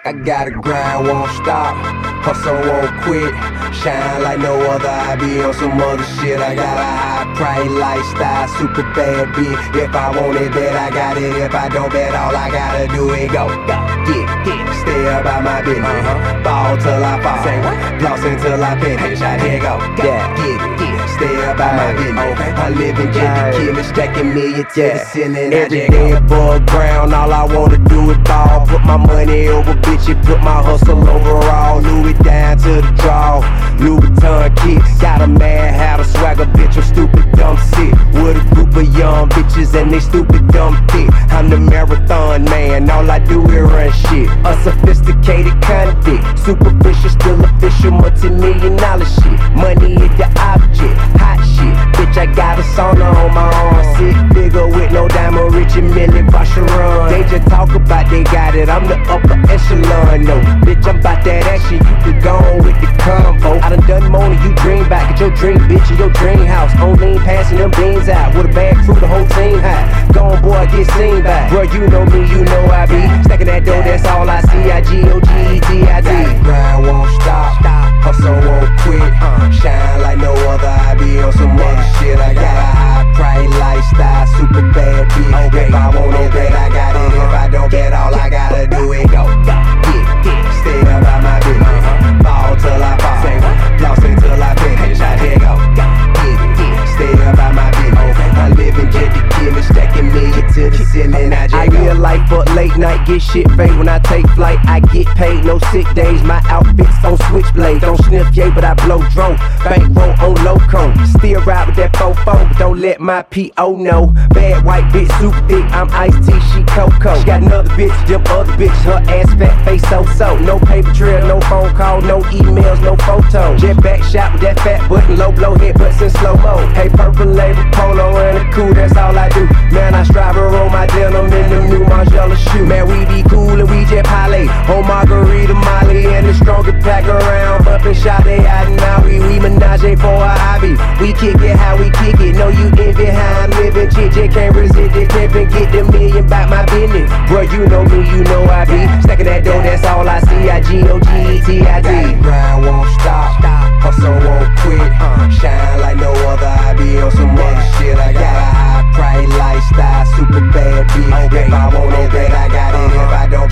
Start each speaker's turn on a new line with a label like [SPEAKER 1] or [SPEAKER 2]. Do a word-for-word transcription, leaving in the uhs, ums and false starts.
[SPEAKER 1] I gotta grind, won't stop, hustle won't quit, shine like no other, I be on some other shit. I got a high price lifestyle, super bad bitch. If I want it, bet I got it. If I don't, bet all I gotta do is go, go, get, get, stay about my business, uh-huh. Ball till I fall, floss until I finish. I here go, yeah, get it, get it, stay about my business. Okay. I live in jet to kill it, stacking millions to the ceiling. Every day above ground, all I wanna do is ball. Put my money over bitches, put my hustle overall. Louis down to the draw, Louis Vuitton kit. Got a mad hat, a swagger bitch, I'm stupid dumb sick. With a group of young bitches and they stupid dumb thick. I'm the marathon man, all I do is run shit. A sophisticated convict, superficial, still official, multi-million dollar shit. Money is the object, hot shit. Bitch, I got a sauna on my arm, sick figure with no diamond, rich and Millie Vacheron. They just talk about they got it, I'm the upper echelon, no. Bitch, I'm about that action, you could go on with the convo. I done done more than you dream back at your dream bitch in your dream house. On lean passing them beans out, with a bag crew, the whole team high. Gone boy, get seen by. Bro, you know me, you know I be stacking that dough, that's all I see. I G O G E T I D. Grind won't stop, hustle won't quit, shine like no other, I be on some other shit. I got a high price lifestyle, super bad bitch. If I want it, bet I got it. If I don't, bet all I gotta do is go, get, get, stay about my business, ball till I fall, floss until I finish. I here go, get, get, stay about my business. I live in jet to kill it, stacking millions to the ceiling. I just go. I real life but late night, get shit fade when I take flight. I get paid, no sick days, my outfits on switchblade. Don't sniff yay, but I blow drone, bankroll on loco. Still ride with that fofo, but don't let my P O know. Bad white bitch, super thick, I'm iced tea, she cocoa. She got another bitch, them other bitch, her ass fat, face so-so. No paper trail, no phone call, no emails, no photos. Jet back shot with that fat button, low blow head butts in slow-mo. Hey, purple label, polo and a cool, that's all I do. Man, I strive to roll my denim in them new Margiela shoes. Man, we be cool and we jet parlay on Margarita, Molly, and the strongest pack around. Bumpin' shot they out and now we, we menage for a hobby. We kick it how we kick it, know you envy how I'm living. Chick, chick can't resist it, pimpin', get the million back my business. Bro, you know me, you know I be stacking that dough, that's all I see. I G O G E T I D. Grind won't stop, hustle won't quit, shine like no other, I be on some other shit. I got a high price lifestyle, super bad bitch. If I want it, bet I got it. If I don't,